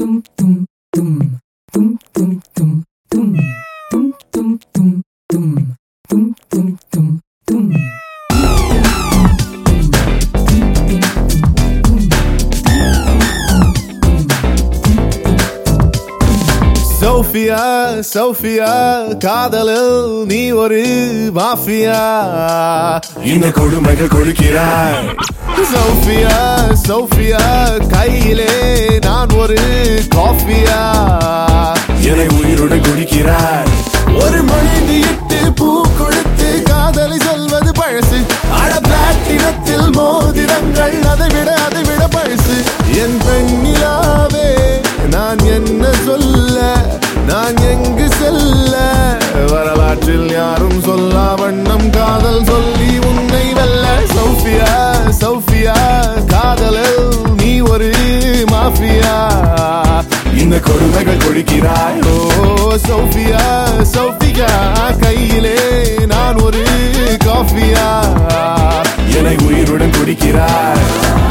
Sofia Sofia காதலில் நீ ஒரு மாஃபியா இந்த கொடுமைகள் கொடுக்கிறாய் சோஃபியா சோஃபியா கையிலே நான் ஒரு காஃபியா என்னை உயிருடன் குடிக்கிறாய் ஒரு மொழிந்து இட்டு பூ கொடுத்து காதலை சொல்வது பழசு அட பிளாட்டினத்தில் மோதிரங்கள் அதைவிட பழசு என் பெண்ணிலாவே நான் என்ன சொல்ல நான் எங்கு செல்ல வரலாற்றில் யாரும் சொல்லா வண்ணம் காதல் சொல்லி உன்னை வெல்ல சோஃபியா சோஃபியா காதலில் நீ ஒரு மாஃபியா இந்த கொடுமைகள் கொடுக்கிறாய் ஓ சோஃபியா சோஃபியா கையிலே நான் ஒரு காஃபியா என்னை உயிருடன் குடிக்கிறாய்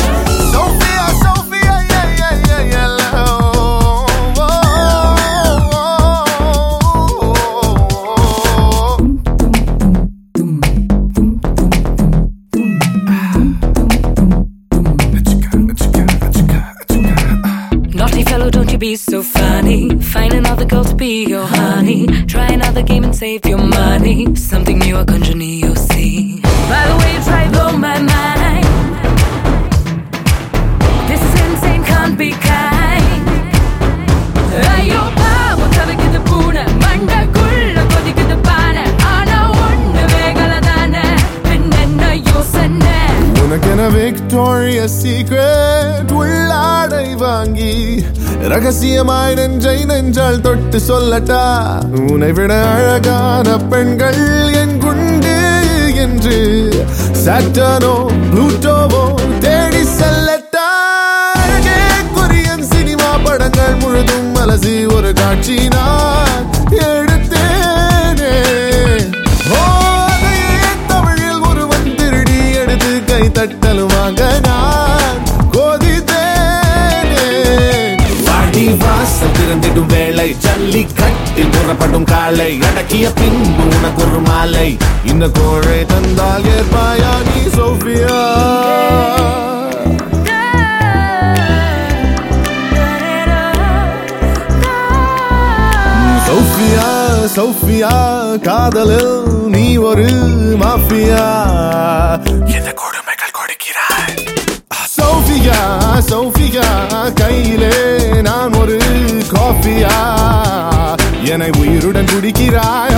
Don't you be so funny. Find another girl to be your honey. Try another game and save your money. Something new I conjure you'll see. By the way, you try blow my mind. This is insane, can't be kind. Ayo babu tavikida poona manda kulla kodikida paana ana onnu vegaladana pinnenna yosana unakena Victoria's Secret உள்ளாடை வாங்கி ரகசியமாய் நெஞ்சை நெஞ்சால் தொட்டு சொல்லட்டா உன்னை விட அழகான பெண்கள் என் குண்டு என்று சாட்டனோ புளூட்டோவோ தேடி செல்லட்டா கொரியன் சினிமா படங்கள் முழுதும் அலசி ஒரு காட்சி நான் எடுத்தேனே தமிழில் ஒருவன் திருடி எடுத்து கை தட்டலும் வாங்க நான் வாசல் திறந்திடும் வேளை ஜல்லிக்கட்டில் புறப்படும் காலை அடக்கிய பின்பு உனக்கு ஒரு மாலை இந்த கோழை தந்தால் ஏற்பாயா நீ சோஃபியா சோஃபியா சோஃபியா காதலில் நீ ஒரு மாஃபியா இந்த கொடுமைகள் கொடுக்கிறாய் சோஃபியா சோஃபியா கையிலே நான் ஒரு காஃபியா என்னை உயிருடன் குடிக்கிறாய்